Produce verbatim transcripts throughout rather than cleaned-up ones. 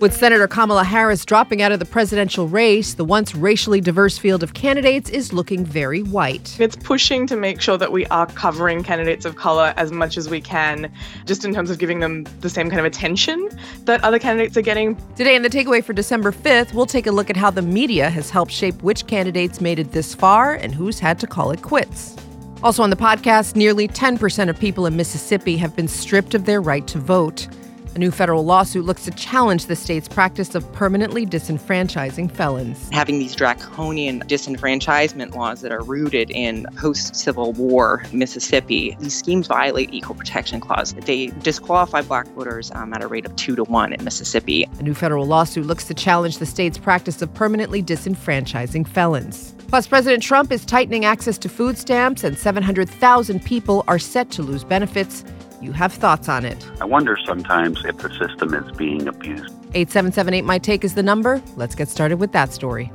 With Senator Kamala Harris dropping out of the presidential race, the once racially diverse field of candidates is looking very white. It's pushing to make sure that we are covering candidates of color as much as we can, just in terms of giving them the same kind of attention that other candidates are getting. Today in the Takeaway for December fifth, we'll take a look at how the media has helped shape which candidates made it this far and who's had to call it quits. Also on the podcast, nearly ten percent of people in Mississippi have been stripped of their right to vote. A new federal lawsuit looks to challenge the state's practice of permanently disenfranchising felons. Having these draconian disenfranchisement laws that are rooted in post-Civil War Mississippi, these schemes violate Equal Protection Clause. They disqualify black voters um, at a rate of two to one in Mississippi. A new federal lawsuit looks to challenge the state's practice of permanently disenfranchising felons. Plus, President Trump is tightening access to food stamps, and seven hundred thousand people are set to lose benefits. You have thoughts on it. I wonder sometimes if the system is being abused. eight seven seven eight, M Y Take is the number. Let's get started with that story.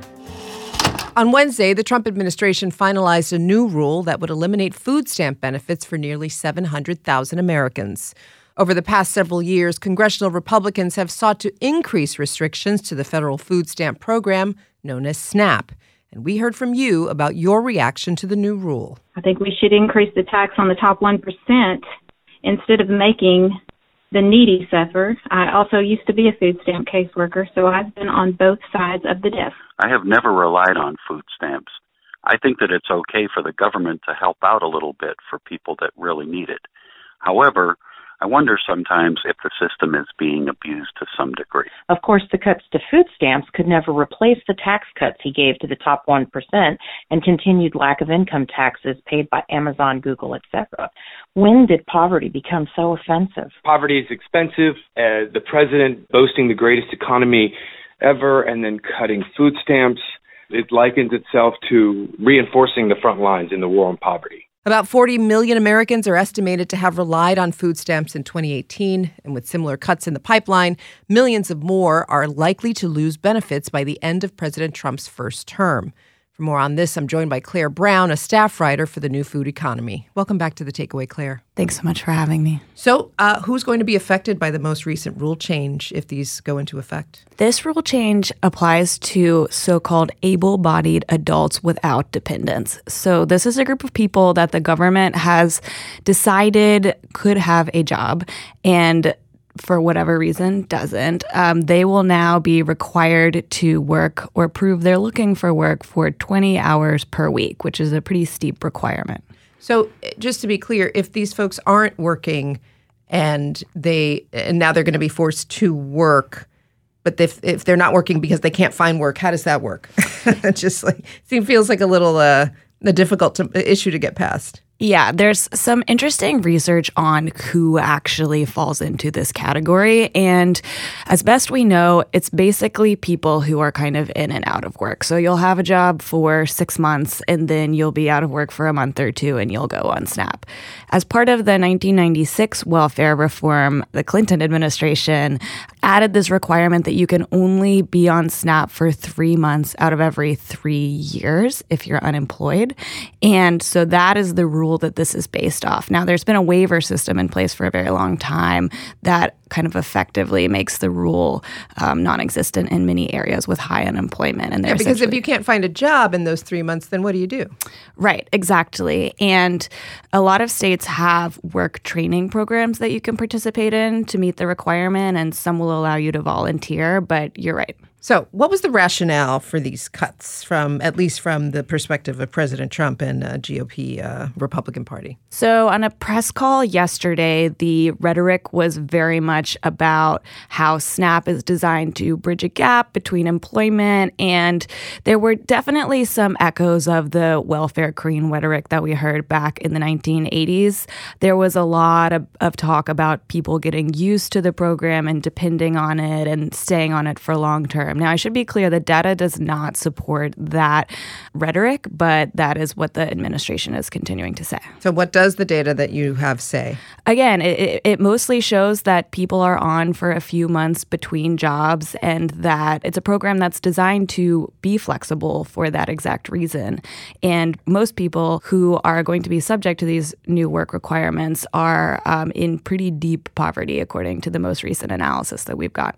On Wednesday, the Trump administration finalized a new rule that would eliminate food stamp benefits for nearly seven hundred thousand Americans. Over the past several years, congressional Republicans have sought to increase restrictions to the federal food stamp program known as SNAP. And we heard from you about your reaction to the new rule. I think we should increase the tax on the top one percent instead of making the needy suffer. I also used to be a food stamp caseworker, so I've been on both sides of the desk. I have never relied on food stamps. I think that it's okay for the government to help out a little bit for people that really need it. However, I wonder sometimes if the system is being abused to some degree. Of course, the cuts to food stamps could never replace the tax cuts he gave to the top one percent and continued lack of income taxes paid by Amazon, Google, et cetera. When did poverty become so offensive? Poverty is expensive. Uh, the president boasting the greatest economy ever and then cutting food stamps, it likens itself to reinforcing the front lines in the war on poverty. About forty million Americans are estimated to have relied on food stamps in twenty eighteen, and with similar cuts in the pipeline, millions of more are likely to lose benefits by the end of President Trump's first term. For more on this, I'm joined by Claire Brown, a staff writer for the New Food Economy. Welcome back to The Takeaway, Claire. Thanks so much for having me. So, uh, who's going to be affected by the most recent rule change if these go into effect? This rule change applies to so-called able-bodied adults without dependents. So this is a group of people that the government has decided could have a job and for whatever reason doesn't. Um, they will now be required to work or prove they're looking for work for twenty hours per week, which is a pretty steep requirement. So just to be clear, if these folks aren't working and they and now they're going to be forced to work, but if if they're not working because they can't find work, how does that work? It just like it feels like a little uh, a difficult to, issue to get past. Yeah, there's some interesting research on who actually falls into this category. And as best we know, it's basically people who are kind of in and out of work. So you'll have a job for six months and then you'll be out of work for a month or two and you'll go on SNAP. As part of the nineteen ninety-six welfare reform, the Clinton administration added this requirement that you can only be on SNAP for three months out of every three years if you're unemployed. And so that is the rule that this is based off. Now, there's been a waiver system in place for a very long time that kind of effectively makes the rule um, non-existent in many areas with high unemployment. And yeah, because if you can't find a job in those three months, then what do you do? Right, exactly. And a lot of states have work training programs that you can participate in to meet the requirement, and some will allow you to volunteer, but you're right. So what was the rationale for these cuts, from at least from the perspective of President Trump and uh, G O P uh, Republican Party? So on a press call yesterday, the rhetoric was very much about how SNAP is designed to bridge a gap between employment, and there were definitely some echoes of the welfare queen rhetoric that we heard back in the nineteen eighties. There was a lot of, of talk about people getting used to the program and depending on it and staying on it for long term. Now, I should be clear, the data does not support that rhetoric, but that is what the administration is continuing to say. So what does the data that you have say? Again, it, it mostly shows that people are on for a few months between jobs and that it's a program that's designed to be flexible for that exact reason. And most people who are going to be subject to these new work requirements are um, in pretty deep poverty, according to the most recent analysis that we've gotten.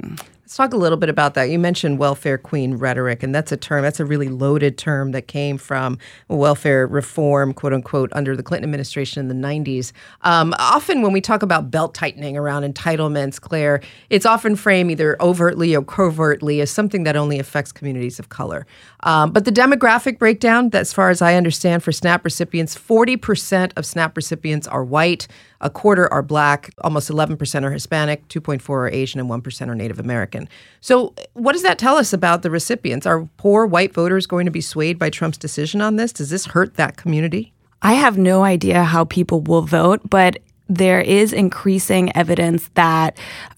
Let's talk a little bit about that. You mentioned welfare queen rhetoric, and that's a term, that's a really loaded term that came from welfare reform, quote unquote, under the Clinton administration in the nineties. Um, often when we talk about belt tightening around entitlements, Claire, it's often framed either overtly or covertly as something that only affects communities of color. Um, but the demographic breakdown, as far as I understand, for SNAP recipients, forty percent of SNAP recipients are white, a quarter are black, almost eleven percent are Hispanic, two point four are Asian, and one percent are Native American. So what does that tell us about the recipients? Are poor white voters going to be swayed by Trump's decision on this? Does this hurt that community? I have no idea how people will vote, but there is increasing evidence that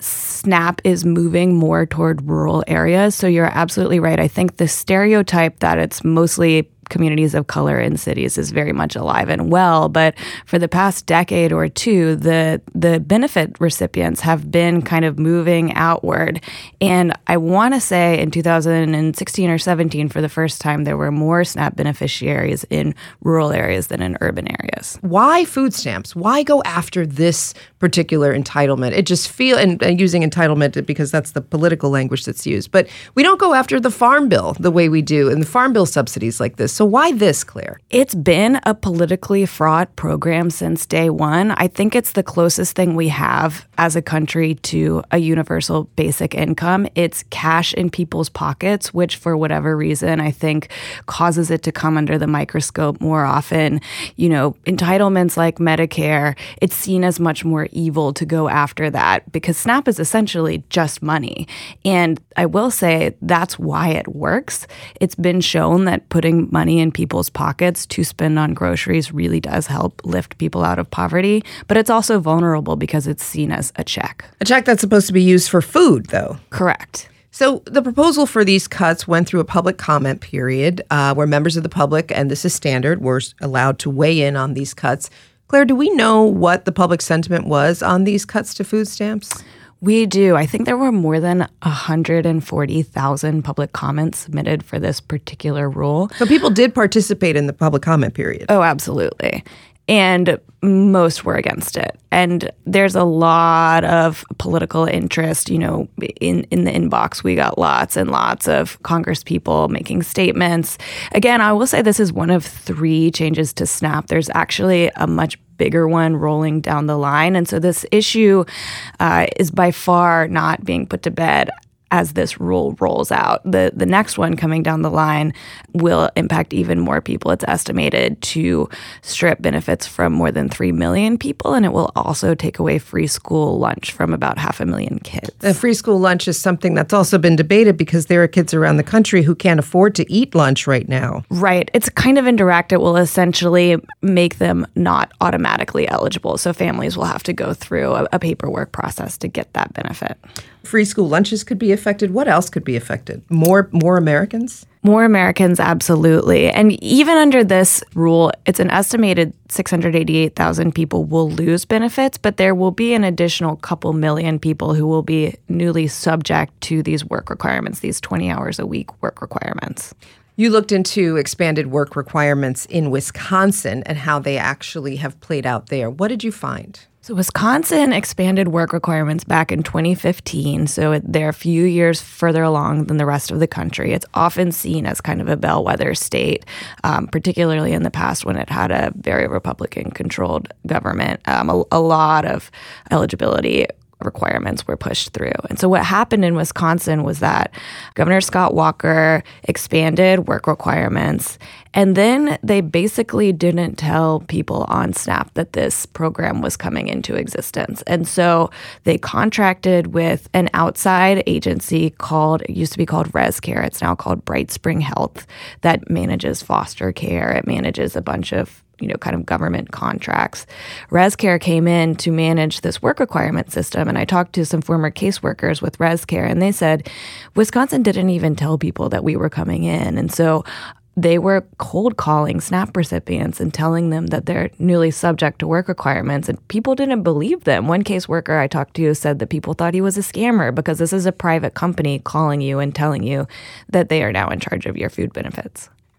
SNAP is moving more toward rural areas. So you're absolutely right. I think the stereotype that it's mostly communities of color in cities is very much alive and well. But for the past decade or two, the the benefit recipients have been kind of moving outward. And I want to say in two thousand sixteen or seventeen, for the first time, there were more SNAP beneficiaries in rural areas than in urban areas. Why food stamps? Why go after this particular entitlement? It just feel and, and using entitlement because that's the political language that's used. But we don't go after the farm bill the way we do and the farm bill subsidies like this. So why this, Claire? It's been a politically fraught program since day one. I think it's the closest thing we have as a country to a universal basic income. It's cash in people's pockets, which for whatever reason, I think causes it to come under the microscope more often. You know, entitlements like Medicare, it's seen as much more evil to go after that because SNAP is essentially just money. And I will say that's why it works. It's been shown that putting money in people's pockets to spend on groceries really does help lift people out of poverty. But it's also vulnerable because it's seen as a check. A check that's supposed to be used for food, though. Correct. So the proposal for these cuts went through a public comment period uh, where members of the public, and this is standard, were allowed to weigh in on these cuts. Claire, do we know what the public sentiment was on these cuts to food stamps? We do. I think there were more than one hundred forty thousand public comments submitted for this particular rule. So people did participate in the public comment period. Oh, absolutely. And most were against it. And there's a lot of political interest, you know, in, in the inbox. We got lots and lots of Congress people making statements. Again, I will say this is one of three changes to SNAP. There's actually a much bigger one rolling down the line. And so this issue uh, is by far not being put to bed as this rule rolls out. The the next one coming down the line will impact even more people. It's estimated to strip benefits from more than three million people, and it will also take away free school lunch from about half a million kids. The free school lunch is something that's also been debated because there are kids around the country who can't afford to eat lunch right now. Right. It's kind of indirect. It will essentially make them not automatically eligible. So families will have to go through a, a paperwork process to get that benefit. Free school lunches could be affected. What else could be affected? More more Americans? More Americans, absolutely. And even under this rule, it's an estimated six hundred eighty-eight thousand people will lose benefits, but there will be an additional couple million people who will be newly subject to these work requirements, these twenty hours a week work requirements. You looked into expanded work requirements in Wisconsin and how they actually have played out there. What did you find? So Wisconsin expanded work requirements back in twenty fifteen, so they're a few years further along than the rest of the country. It's often seen as kind of a bellwether state, um, particularly in the past when it had a very Republican-controlled government. Um, a, a lot of eligibility requirements were pushed through. And so what happened in Wisconsin was that Governor Scott Walker expanded work requirements, and then they basically didn't tell people on SNAP that this program was coming into existence. And so they contracted with an outside agency called, it used to be called ResCare, it's now called Bright Spring Health, that manages foster care. It manages a bunch of you know, kind of government contracts. ResCare came in to manage this work requirement system, and I talked to some former caseworkers with ResCare, and they said, Wisconsin didn't even tell people that we were coming in. And so they were cold calling SNAP recipients and telling them that they're newly subject to work requirements, and people didn't believe them. One caseworker I talked to said that people thought he was a scammer because this is a private company calling you and telling you that they are now in charge of your food benefits.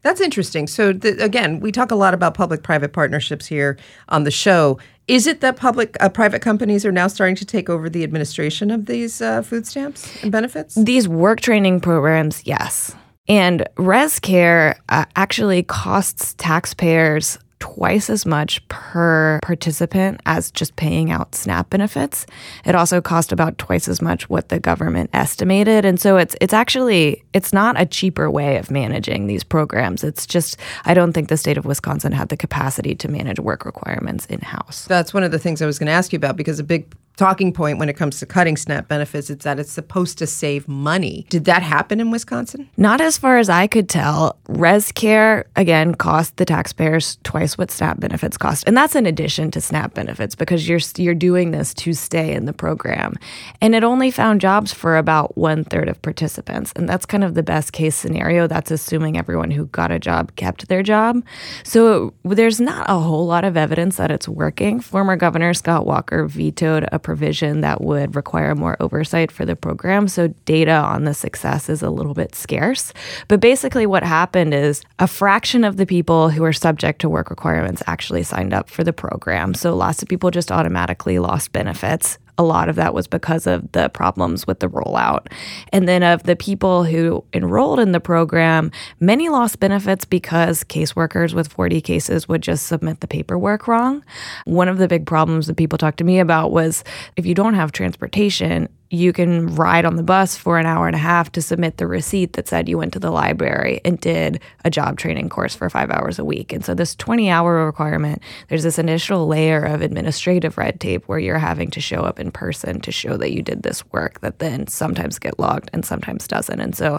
That's interesting. So, the, again, we talk a lot about public-private partnerships here on the show. Is it that public, uh, private companies are now starting to take over the administration of these uh, food stamps and benefits? These work training programs, yes. And ResCare uh, actually costs taxpayers twice as much per participant as just paying out SNAP benefits. It also cost about twice as much what the government estimated. And so it's it's actually, it's not a cheaper way of managing these programs. It's just, I don't think the state of Wisconsin had the capacity to manage work requirements in-house. That's one of the things I was going to ask you about, because a big talking point when it comes to cutting SNAP benefits is that it's supposed to save money. Did that happen in Wisconsin? Not as far as I could tell. ResCare, again, cost the taxpayers twice what SNAP benefits cost. And that's in addition to SNAP benefits, because you're you're doing this to stay in the program. And it only found jobs for about one third of participants. And that's kind of the best case scenario. That's assuming everyone who got a job kept their job. So there's not a whole lot of evidence that it's working. Former Governor Scott Walker vetoed a provision that would require more oversight for the program. So data on the success is a little bit scarce. But basically what happened is a fraction of the people who are subject to work requirements actually signed up for the program. So lots of people just automatically lost benefits. A lot of that was because of the problems with the rollout. And then of the people who enrolled in the program, many lost benefits because caseworkers with forty cases would just submit the paperwork wrong. One of the big problems that people talked to me about was if you don't have transportation, you can ride on the bus for an hour and a half to submit the receipt that said you went to the library and did a job training course for five hours a week. And so this twenty-hour requirement, there's this initial layer of administrative red tape where you're having to show up in person to show that you did this work that then sometimes get logged and sometimes doesn't. And so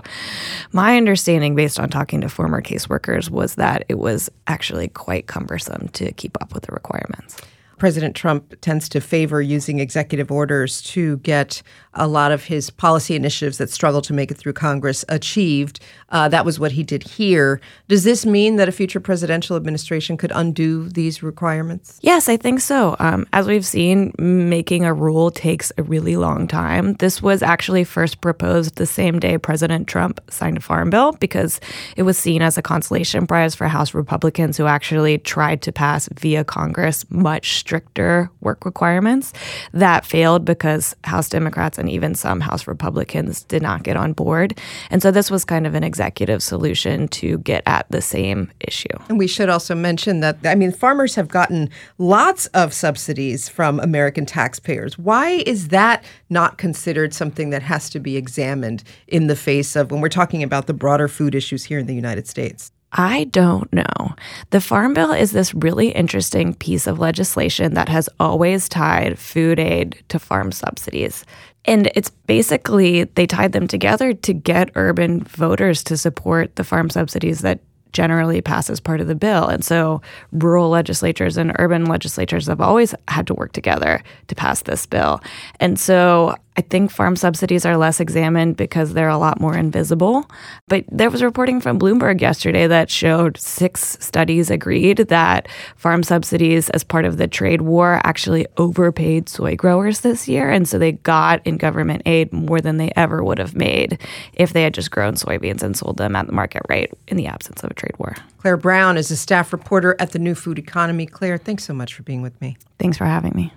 my understanding, based on talking to former caseworkers, was that it was actually quite cumbersome to keep up with the requirements. President Trump tends to favor using executive orders to get a lot of his policy initiatives that struggle to make it through Congress achieved. Uh, that was what he did here. Does this mean that a future presidential administration could undo these requirements? Yes, I think so. Um, as we've seen, making a rule takes a really long time. This was actually first proposed the same day President Trump signed a farm bill because it was seen as a consolation prize for House Republicans who actually tried to pass via Congress much stricter work requirements. That failed because House Democrats and even some House Republicans did not get on board. And so this was kind of an executive solution to get at the same issue. And we should also mention that, I mean, farmers have gotten lots of subsidies from American taxpayers. Why is that not considered something that has to be examined in the face of when we're talking about the broader food issues here in the United States? I don't know. The Farm Bill is this really interesting piece of legislation that has always tied food aid to farm subsidies. And it's basically, they tied them together to get urban voters to support the farm subsidies that generally pass as part of the bill. And so rural legislatures and urban legislatures have always had to work together to pass this bill. And so I think farm subsidies are less examined because they're a lot more invisible. But there was reporting from Bloomberg yesterday that showed six studies agreed that farm subsidies as part of the trade war actually overpaid soy growers this year. And so they got in government aid more than they ever would have made if they had just grown soybeans and sold them at the market rate in the absence of a trade war. Claire Brown is a staff reporter at the New Food Economy. Claire, thanks so much for being with me. Thanks for having me.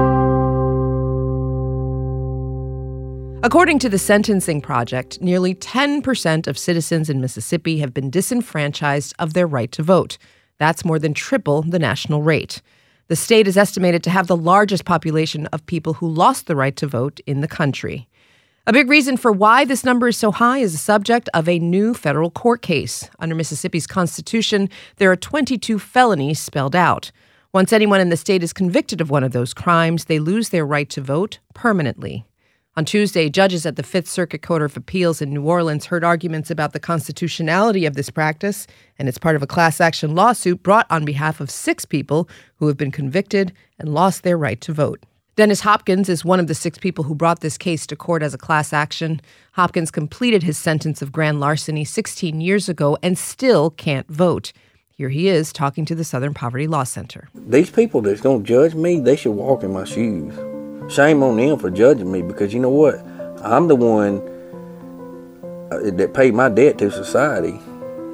According to the Sentencing Project, nearly ten percent of citizens in Mississippi have been disenfranchised of their right to vote. That's more than triple the national rate. The state is estimated to have the largest population of people who lost the right to vote in the country. A big reason for why this number is so high is the subject of a new federal court case. Under Mississippi's Constitution, there are twenty-two felonies spelled out. Once anyone in the state is convicted of one of those crimes, they lose their right to vote permanently. On Tuesday, judges at the Fifth Circuit Court of Appeals in New Orleans heard arguments about the constitutionality of this practice, and it's part of a class action lawsuit brought on behalf of six people who have been convicted and lost their right to vote. Dennis Hopkins is one of the six people who brought this case to court as a class action. Hopkins completed his sentence of grand larceny sixteen years ago and still can't vote. Here he is talking to the Southern Poverty Law Center. These people that's going to judge me, they should walk in my shoes. Shame on them for judging me because you know what? I'm the one that paid my debt to society.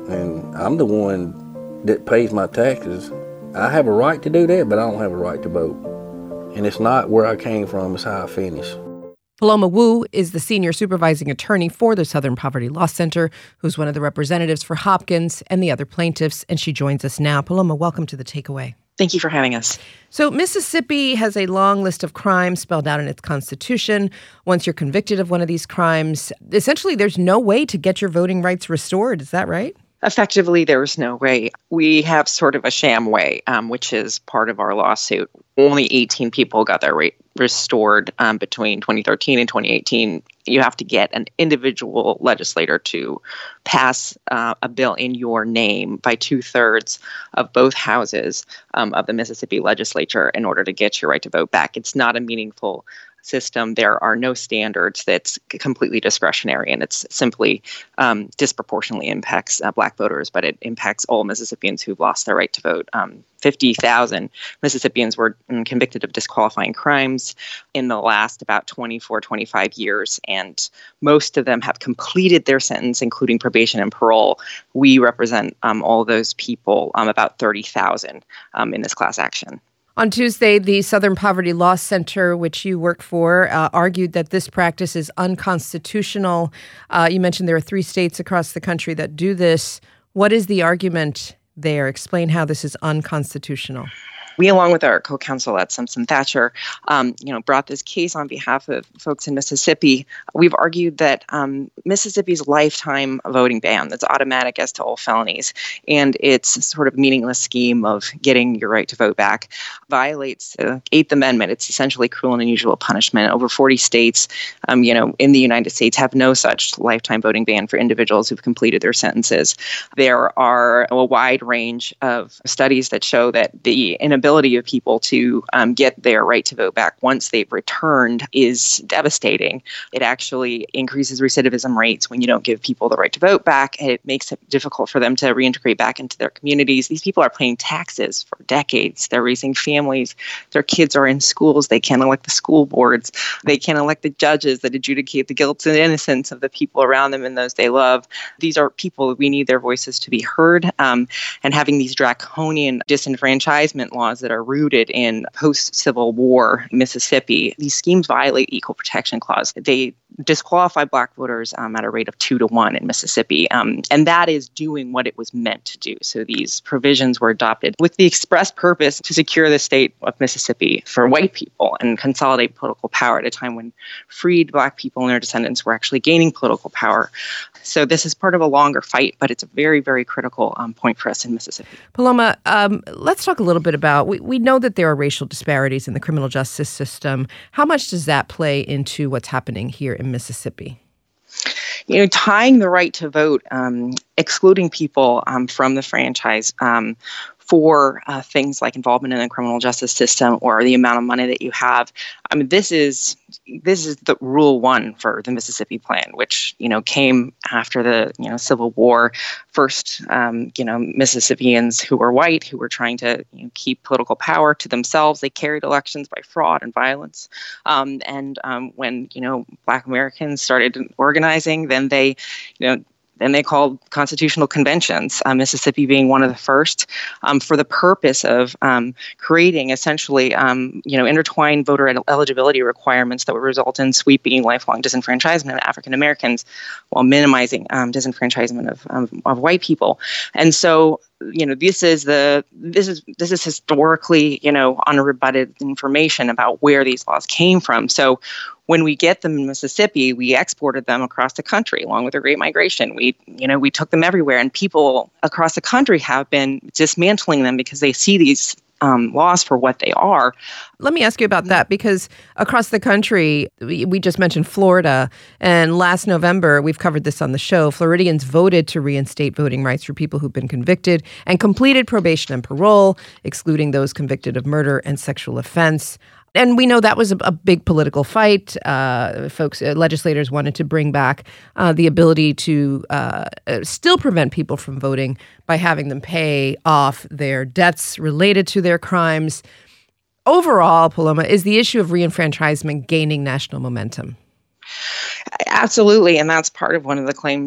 and I'm the one that pays my taxes. I have a right to do that, but I don't have a right to vote. And it's not where I came from, it's how I finish. Paloma Wu is the senior supervising attorney for the Southern Poverty Law Center, who's one of the representatives for Hopkins and the other plaintiffs, and she joins us now. Paloma, welcome to The Takeaway. Thank you for having us. So Mississippi has a long list of crimes spelled out in its constitution. Once you're convicted of one of these crimes, essentially there's no way to get your voting rights restored. Is that right? Effectively, there's no way. We have sort of a sham way, um, which is part of our lawsuit. Only eighteen people got their right restored um, between twenty thirteen and twenty eighteen. You have to get an individual legislator to pass uh, a bill in your name by two-thirds of both houses um, of the Mississippi legislature in order to get your right to vote back. It's not a meaningful system. There are no standards. That's completely discretionary, and it's simply um, disproportionately impacts uh, Black voters, but it impacts all Mississippians who've lost their right to vote. Um, fifty thousand Mississippians were convicted of disqualifying crimes in the last about twenty-four, twenty-five years, and most of them have completed their sentence, including probation and parole. We represent um, all those people, um, about thirty thousand um, in this class action. On Tuesday, the Southern Poverty Law Center, which you work for, uh, argued that this practice is unconstitutional. Uh, you mentioned there are three states across the country that do this. What is the argument there? Explain how this is unconstitutional. We, along with our co-counsel at Simpson Thacher, um, you know, brought this case on behalf of folks in Mississippi. We've argued that um, Mississippi's lifetime voting ban, that's automatic as to all felonies, and its sort of meaningless scheme of getting your right to vote back violates the Eighth Amendment. It's essentially cruel and unusual punishment. Over forty states, um, you know, in the United States have no such lifetime voting ban for individuals who've completed their sentences. There are a wide range of studies that show that the inability ability of people to um, get their right to vote back once they've returned is devastating. It actually increases recidivism rates when you don't give people the right to vote back. And it makes it difficult for them to reintegrate back into their communities. These people are paying taxes for decades. They're raising families. Their kids are in schools. They can't elect the school boards. They can't elect the judges that adjudicate the guilt and innocence of the people around them and those they love. These are people, we need their voices to be heard. Um, and having these draconian disenfranchisement laws that are rooted in post-Civil War Mississippi, these schemes violate Equal Protection Clause. They disqualify Black voters um, at a rate of two to one in Mississippi. Um, and that is doing what it was meant to do. So these provisions were adopted with the express purpose to secure the state of Mississippi for white people and consolidate political power at a time when freed Black people and their descendants were actually gaining political power. So this is part of a longer fight, but it's a very, very critical um, point for us in Mississippi. Paloma, um, let's talk a little bit about, we, we know that there are racial disparities in the criminal justice system. How much does that play into what's happening here in Mississippi? You know, tying the right to vote, um, excluding people um, from the franchise um, for uh, things like involvement in the criminal justice system or the amount of money that you have. I mean, this is this is the rule one for the Mississippi Plan, which, you know, came after the, you know, Civil War. First, um, you know, Mississippians who were white, who were trying to, you know, keep political power to themselves, they carried elections by fraud and violence. Um, and um, when, you know, Black Americans started organizing, then they, you know, Then they called constitutional conventions, uh, Mississippi being one of the first, um, for the purpose of um, creating essentially, um, you know, intertwined voter eligibility requirements that would result in sweeping lifelong disenfranchisement of African Americans while minimizing um, disenfranchisement of, um, of white people. And so, you know, this is the this is this is historically, you know, unrebutted information about where these laws came from. So when we get them in Mississippi, we exported them across the country along with the Great Migration. We, you know, we took them everywhere, and people across the country have been dismantling them because they see these um, laws for what they are. Let me ask you about that, because across the country, we, we just mentioned Florida, and last November, we've covered this on the show, Floridians voted to reinstate voting rights for people who've been convicted and completed probation and parole, excluding those convicted of murder and sexual offense. And we know that was a, a big political fight. Uh, folks, uh, legislators wanted to bring back uh, the ability to uh, still prevent people from voting by having them pay off their debts related to their crimes. Overall, Paloma, is the issue of reenfranchisement gaining national momentum? Absolutely. And that's part of one of the claims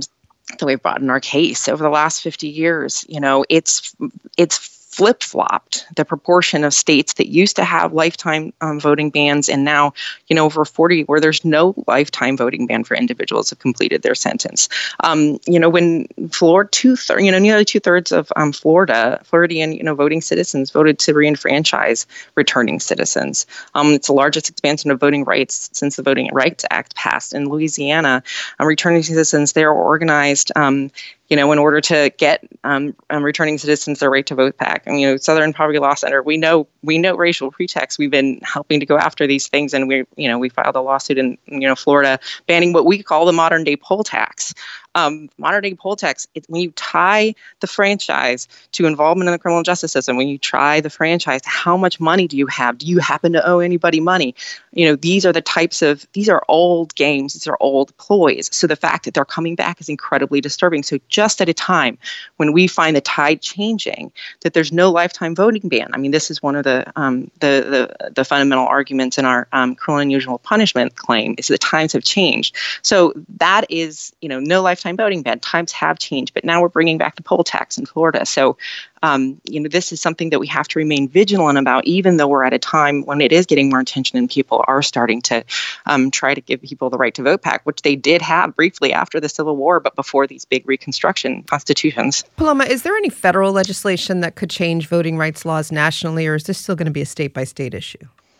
that we've brought in our case over the last fifty years, you know, it's it's flip-flopped the proportion of states that used to have lifetime um, voting bans, and now, you know, over forty where there's no lifetime voting ban for individuals who completed their sentence. Um, you know, when Florida, two thirds, you know, nearly two thirds of um, Florida, Floridian, you know, voting citizens voted to reenfranchise returning citizens. Um, it's the largest expansion of voting rights since the Voting Rights Act passed. In Louisiana, um, returning citizens, they are organized Um, you know, in order to get um, um, returning citizens their right to vote back. And, you know, Southern Poverty Law Center, we know we know racial pretext. We've been helping to go after these things, and we, you know, we filed a lawsuit in, you know, Florida banning what we call the modern day poll tax. Um, modern day poll tax, it, when you tie the franchise to involvement in the criminal justice system, when you tie the franchise to how much money do you have? Do you happen to owe anybody money? You know, these are the types of, these are old games, these are old ploys. So the fact that they're coming back is incredibly disturbing. So just at a time when we find the tide changing, that there's no lifetime voting ban. I mean, this is one of the um, the, the the fundamental arguments in our um, cruel and unusual punishment claim, is that times have changed. So that is, you know, no lifetime voting ban. Times have changed, but now we're bringing back the poll tax in Florida. So, um, you know, this is something that we have to remain vigilant about, even though we're at a time when it is getting more attention and people are starting to um, try to give people the right to vote back, which they did have briefly after the Civil War, but before these big Reconstruction constitutions. Paloma, is there any federal legislation that could change voting rights laws nationally, or is this still going to be a state-by-state issue?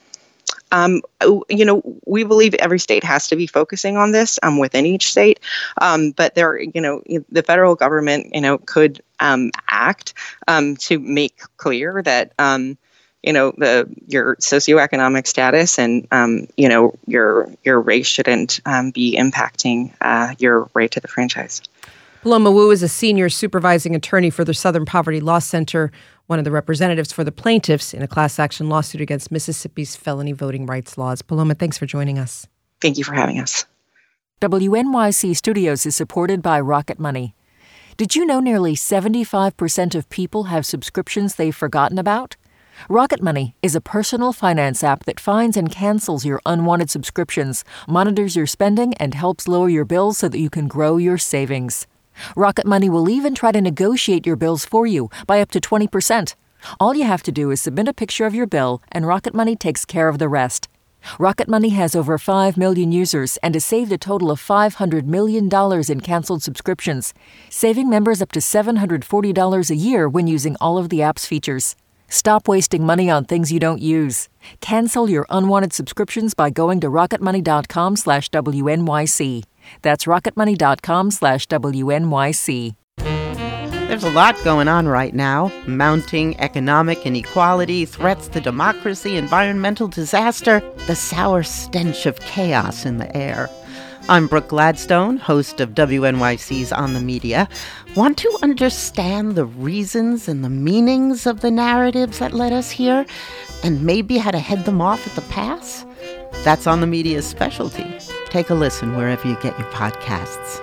Um, you know, we believe every state has to be focusing on this um, within each state. Um, but there, you know, the federal government, you know, could um, act um, to make clear that, um, you know, the your socioeconomic status and, um, you know, your your race shouldn't um, be impacting uh, your right to the franchise. Paloma Wu is a senior supervising attorney for the Southern Poverty Law Center, one of the representatives for the plaintiffs in a class action lawsuit against Mississippi's felony voting rights laws. Paloma, thanks for joining us. Thank you for having us. W N Y C Studios is supported by Rocket Money. Did you know nearly seventy-five percent of people have subscriptions they've forgotten about? Rocket Money is a personal finance app that finds and cancels your unwanted subscriptions, monitors your spending, and helps lower your bills so that you can grow your savings. Rocket Money will even try to negotiate your bills for you by up to twenty percent. All you have to do is submit a picture of your bill, and Rocket Money takes care of the rest. Rocket Money has over five million users and has saved a total of five hundred million dollars in canceled subscriptions, saving members up to seven hundred forty dollars a year when using all of the app's features. Stop wasting money on things you don't use. Cancel your unwanted subscriptions by going to rocketmoney.com slash WNYC. That's rocketmoney.com slash WNYC. There's a lot going on right now. Mounting economic inequality, threats to democracy, environmental disaster, the sour stench of chaos in the air. I'm Brooke Gladstone, host of W N Y C's On the Media. Want to understand the reasons and the meanings of the narratives that led us here, and maybe how to head them off at the pass? That's On the Media's specialty. Take a listen wherever you get your podcasts.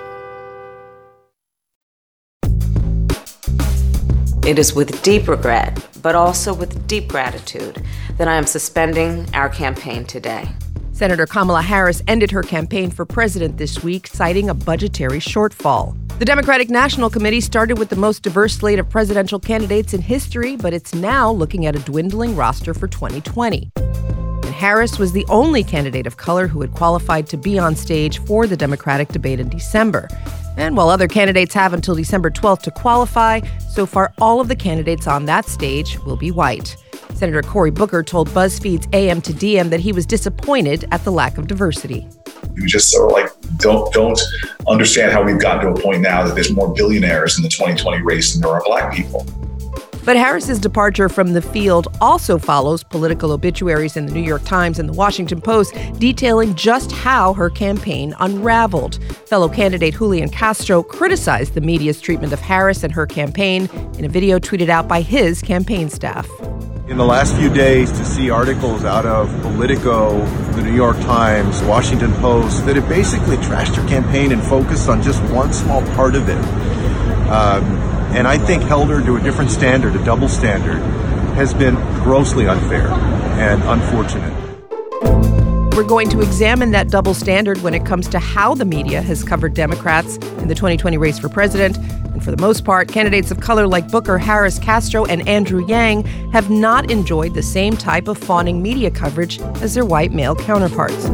It is with deep regret, but also with deep gratitude, that I am suspending our campaign today. Senator Kamala Harris ended her campaign for president this week, citing a budgetary shortfall. The Democratic National Committee started with the most diverse slate of presidential candidates in history, but it's now looking at a dwindling roster for twenty twenty. And Harris was the only candidate of color who had qualified to be on stage for the Democratic debate in December. And while other candidates have until December twelfth to qualify, so far all of the candidates on that stage will be white. Senator Cory Booker told BuzzFeed's A M to D M that he was disappointed at the lack of diversity. You just sort of like don't don't understand how we've gotten to a point now that there's more billionaires in the twenty twenty race than there are black people. But Harris's departure from the field also follows political obituaries in the New York Times and the Washington Post detailing just how her campaign unraveled. Fellow candidate Julian Castro criticized the media's treatment of Harris and her campaign in a video tweeted out by his campaign staff. In the last few days, to see articles out of Politico, the New York Times, Washington Post, that have basically trashed her campaign and focused on just one small part of it. Um, and I think held her to a different standard, a double standard, has been grossly unfair and unfortunate. We're going to examine that double standard when it comes to how the media has covered Democrats in the twenty twenty race for president. And for the most part, candidates of color like Booker, Harris, Castro, and Andrew Yang have not enjoyed the same type of fawning media coverage as their white male counterparts.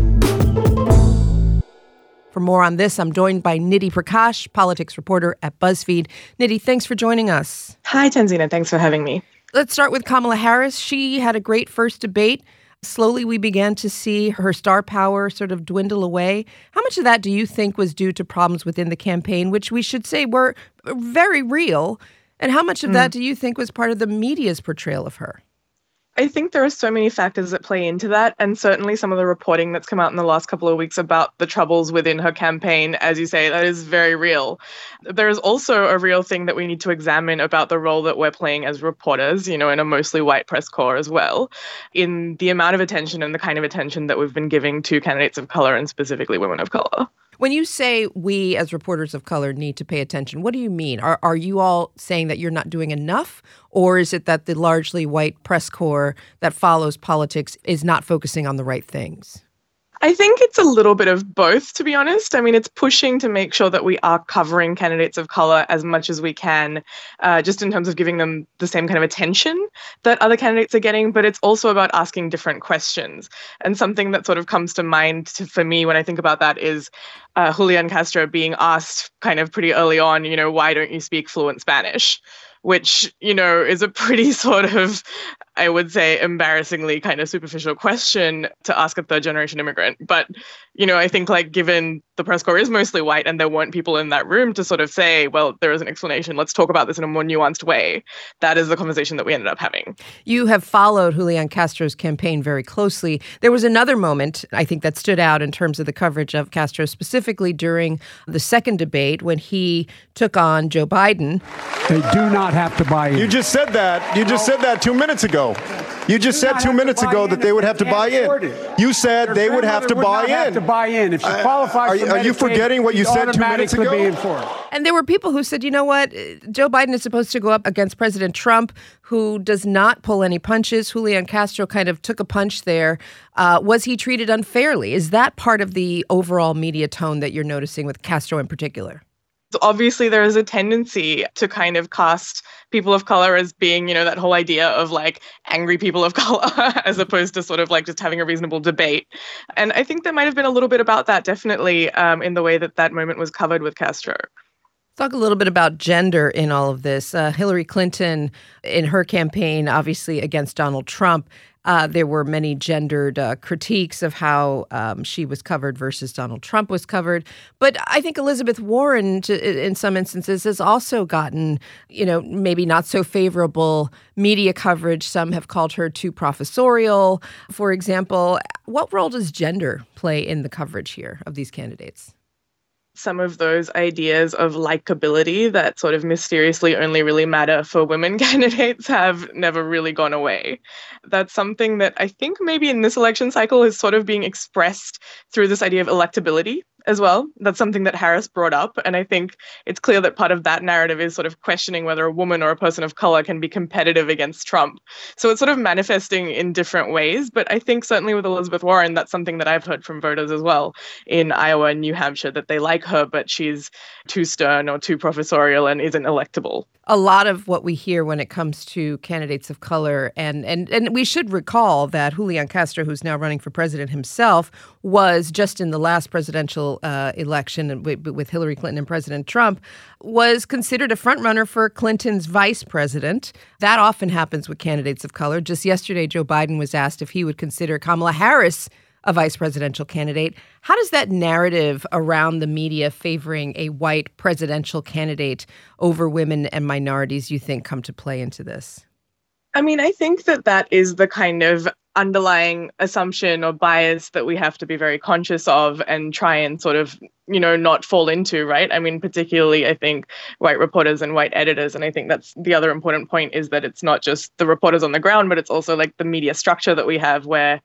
For more on this, I'm joined by Nidhi Prakash, politics reporter at BuzzFeed. Nidhi, thanks for joining us. Hi, Tanzina. Thanks for having me. Let's start with Kamala Harris. She had a great first debate. Slowly, we began to see her star power sort of dwindle away. How much of that do you think was due to problems within the campaign, which we should say were very real? And how much of mm. that do you think was part of the media's portrayal of her? I think there are so many factors that play into that, and certainly some of the reporting that's come out in the last couple of weeks about the troubles within her campaign, as you say, that is very real. There is also a real thing that we need to examine about the role that we're playing as reporters, you know, in a mostly white press corps as well, in the amount of attention and the kind of attention that we've been giving to candidates of color and specifically women of color. When you say we as reporters of color need to pay attention, what do you mean? Are are you all saying that you're not doing enough? Or is it that the largely white press corps that follows politics is not focusing on the right things? I think it's a little bit of both, to be honest. I mean, it's pushing to make sure that we are covering candidates of color as much as we can, uh, just in terms of giving them the same kind of attention that other candidates are getting. But it's also about asking different questions. And something that sort of comes to mind to, for me when I think about that is uh, Julian Castro being asked kind of pretty early on, you know, why don't you speak fluent Spanish? Which, you know, is a pretty sort of, I would say, embarrassingly kind of superficial question to ask a third generation immigrant. But, you know, I think like given the press corps is mostly white and there weren't people in that room to sort of say, well, there is an explanation. Let's talk about this in a more nuanced way. That is the conversation that we ended up having. You have followed Julian Castro's campaign very closely. There was another moment, I think, that stood out in terms of the coverage of Castro, specifically during the second debate when he took on Joe Biden. They do not have to buy in. You just said that. You just said that two minutes ago. You just said two minutes ago that they would have to buy in. You said they would have to buy in. Have to buy in. If she qualifies for Medicaid, are you forgetting what you said two minutes ago? Be in for it. And there were people who said, you know what, Joe Biden is supposed to go up against President Trump, who does not pull any punches. Julian Castro kind of took a punch there. Uh, was he treated unfairly? Is that part of the overall media tone that you're noticing with Castro in particular? Obviously, there is a tendency to kind of cast people of color as being, you know, that whole idea of like angry people of color as opposed to sort of like just having a reasonable debate. And I think there might have been a little bit about that, definitely, um, in the way that that moment was covered with Castro. Talk a little bit about gender in all of this. Uh, Hillary Clinton, in her campaign, obviously against Donald Trump, Uh, there were many gendered uh, critiques of how um, she was covered versus Donald Trump was covered. But I think Elizabeth Warren, to, in some instances, has also gotten, you know, maybe not so favorable media coverage. Some have called her too professorial, for example. What role does gender play in the coverage here of these candidates? Some of those ideas of likability that sort of mysteriously only really matter for women candidates have never really gone away. That's something that I think maybe in this election cycle is sort of being expressed through this idea of electability as well. That's something that Harris brought up. And I think it's clear that part of that narrative is sort of questioning whether a woman or a person of color can be competitive against Trump. So it's sort of manifesting in different ways. But I think certainly with Elizabeth Warren, that's something that I've heard from voters as well in Iowa and New Hampshire, that they like her, but she's too stern or too professorial and isn't electable. A lot of what we hear when it comes to candidates of color, and and and we should recall that Julian Castro, who's now running for president himself, was just in the last presidential uh, election with, with Hillary Clinton and President Trump, was considered a frontrunner for Clinton's vice president. That often happens with candidates of color. Just yesterday, Joe Biden was asked if he would consider Kamala Harris a vice presidential candidate. How does that narrative around the media favoring a white presidential candidate over women and minorities, you think, come to play into this? I mean, I think that that is the kind of underlying assumption or bias that we have to be very conscious of and try and sort of, you know, not fall into, right? I mean, particularly, I think, white reporters and white editors. And I think that's the other important point, is that it's not just the reporters on the ground, but it's also like the media structure that we have where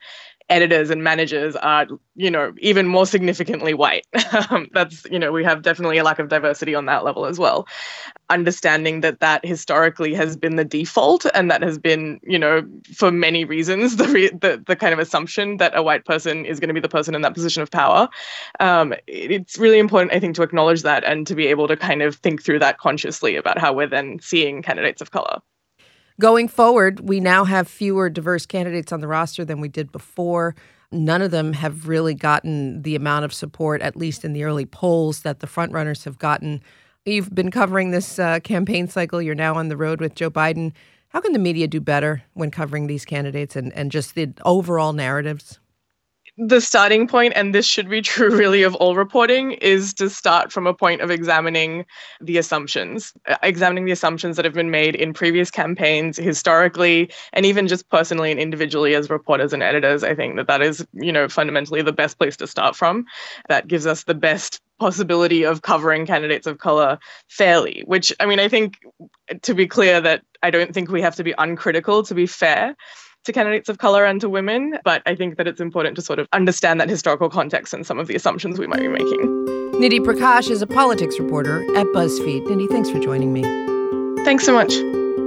editors and managers are, you know, even more significantly white. Um, that's, you know, we have definitely a lack of diversity on that level as well. Understanding that that historically has been the default, and that has been, you know, for many reasons, the re- the, the kind of assumption that a white person is going to be the person in that position of power. Um, it's really important, I think, to acknowledge that and to be able to kind of think through that consciously about how we're then seeing candidates of color. Going forward, we now have fewer diverse candidates on the roster than we did before. None of them have really gotten the amount of support, at least in the early polls, that the frontrunners have gotten. You've been covering this uh, campaign cycle. You're now on the road with Joe Biden. How can the media do better when covering these candidates and, and just the overall narratives? The starting point, and this should be true really of all reporting, is to start from a point of examining the assumptions, examining the assumptions that have been made in previous campaigns, historically, and even just personally and individually as reporters and editors. I think that that is, you know, fundamentally the best place to start from. That gives us the best possibility of covering candidates of color fairly, which, I mean, I think, to be clear, that I don't think we have to be uncritical to be fair to candidates of color and to women, but I think that it's important to sort of understand that historical context and some of the assumptions we might be making. Nidhi Prakash is a politics reporter at BuzzFeed. Nidhi, thanks for joining me. Thanks so much.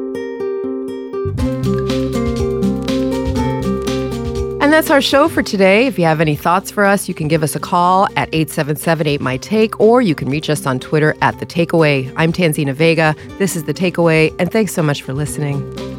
And that's our show for today. If you have any thoughts for us, you can give us a call at eight seven seven, eight, M Y, TAKE, or you can reach us on Twitter at The Takeaway. I'm Tanzina Vega. This is The Takeaway, and thanks so much for listening.